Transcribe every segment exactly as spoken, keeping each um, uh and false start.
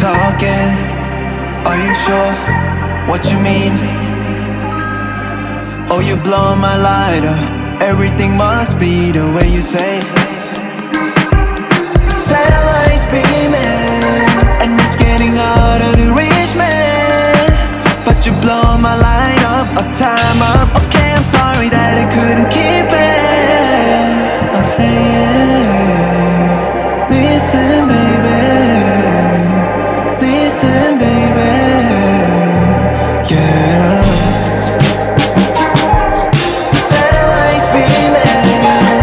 talking. Are you sure what you mean? Oh, you blowing my lighter. Everything must be the way you say. Satellites beaming, and it's getting harder to reach me. But you blow my light up, a time up. Okay, I'm sorry that I couldn't keep it. I'll say it. Listen, baby. Listen, baby. Yeah. Satellites beaming.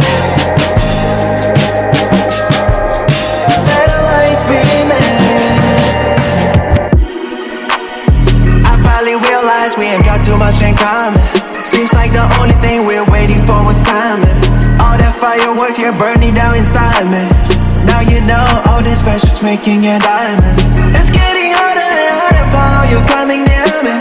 Satellites beaming. I finally realized we ain't got too much in common. Seems like the only thing we're waiting for was timing. All that fireworks, you're burning down inside me. Now you know all this pressure's making you diamonds. It's getting harder and harder for you coming near me.